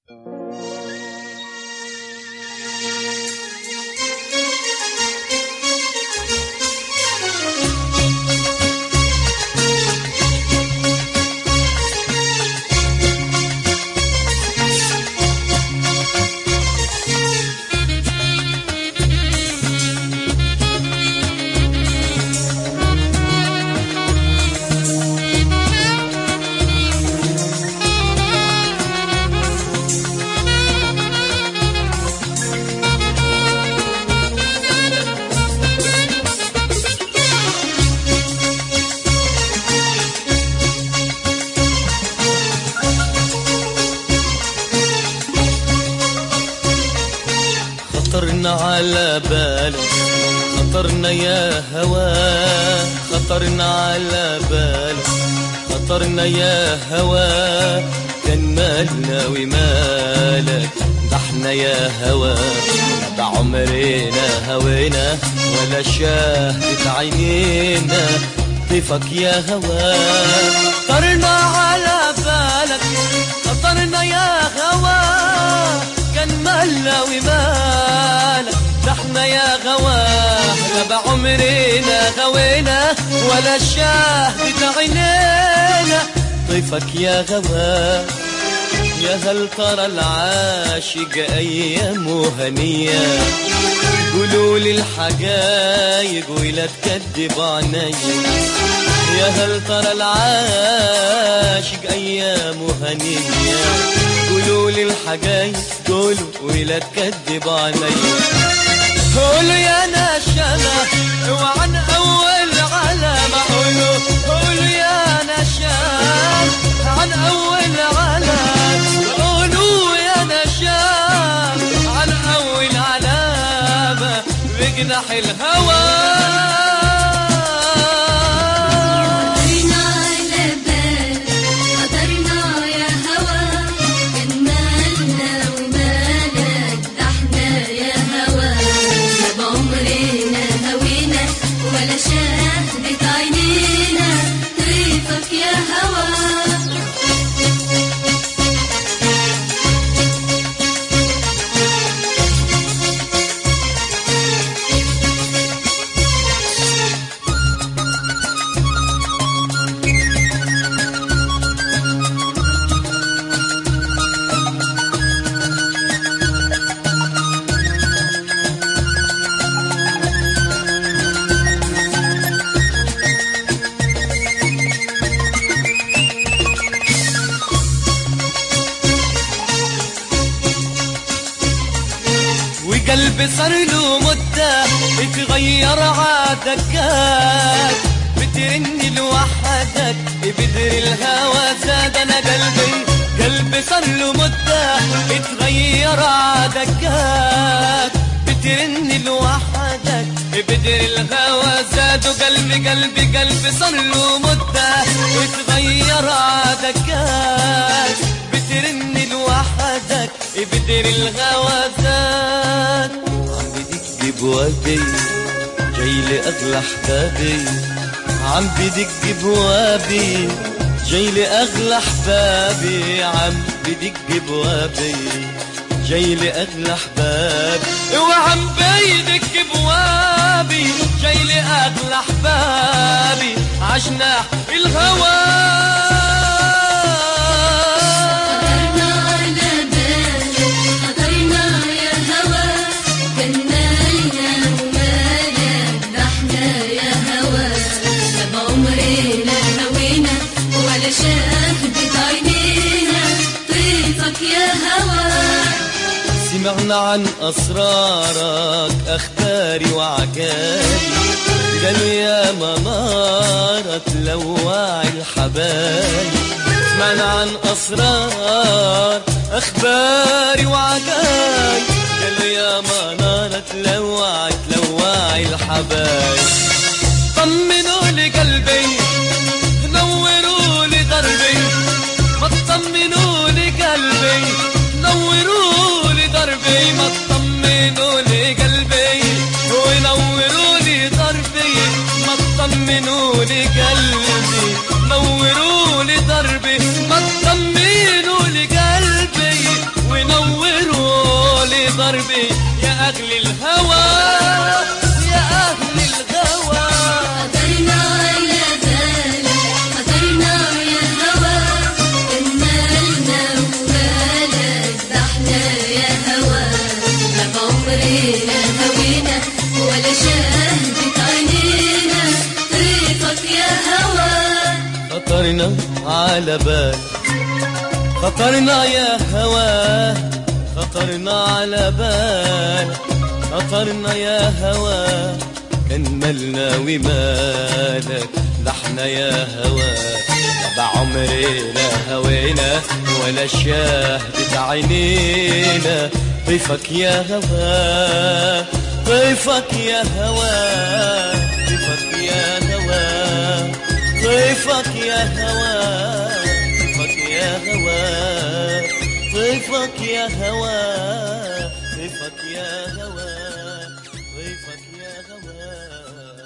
خطرنا على بالك، خطرنا يا هوا، خطرنا على بالك، خطرنا يا هوا، كان مالنا ومالك، ده احنا يا هوا، ده عمرنا هوينا ولا شاهدت عينينا طيفك يا هوا. خطرنا على بالك، خطرنا يا هوا، كان مالنا ومالك، ده احنا يا غوا، لا بعمرنا غوينا ولا شاهدت عينينا طيفك يا غوا. يا هل ترى العاشق ايامه هنيه، قولوا لي الحقايق ولا تكذب عيني. يا هل ترى العاشق ايامه هنيه، قولوا لي الحقايق، قولوا ولا تكذب عيني. قولوا يا نشامة وعن أول علامة، قولوا يا نشام عن أول علامة، قولوا يا نشام عن أول علامة بجناح الهوى. شاهدت عينينا طيفك يا هوا. قلبي صار له مدة اتغير عادكات، بترني لوحدك بدر الهوى زاد. انا قلبي صار له مدة اتغير عادكات، بترني لوحدك بدر الهوى زاد. قلبي صار له مدة اتغير عادكات، بترني لوحدك بدر الهوى زاد. عم بدق بوابي جاي لأغلى أحبابي، عم بدق بوابي جاي لأغلى أحبابي، عم بدق بوابي جاي لأغلى أحبابي، وعم بدق بوابي جاي لأغلى أحبابي، عشنا الهوى. شاهدت عينينا طيفك يا هوا. سمعنا عن أسرارك أخباري وعجالي، قال يا منارة تلوعي الحبايب. سمعنا عن أسرار أخباري وعجالي، قال يا منارة تلوعي الحبايب. طمنوا لي قلبي نوروا لي دربي، ما تطمنوا لي قلبي نوروا لي دربي، ما تطمنوا لي قلبي ونوروا لي دربي، ما تطمنوا لي قلبي نوروا لي دربي، ما تطمنوا لي قلبي دربي يا أهل الهوى يا أهل الهوى. خطرنا يا بالك خطرنا يا هوى كان مالنا ومالك ده احنا يا هوى لا بعمرنا هوينا ولا شهدت عينينا طريقك يا هوى. خطرنا على بالك خطرنا يا هوى خطرنا على بالك خطرنا يا هوى كان مالنا ومالك ده احنا يا هوى بعمرنا هوينا ولا شاهدت عينينا طيفك يا هوى طيفك يا هوى طيفك يا هوى طيفك يا هوى طيفك يا هوى طيفك يا هوى طيفك يا هوى طيفك يا هوى.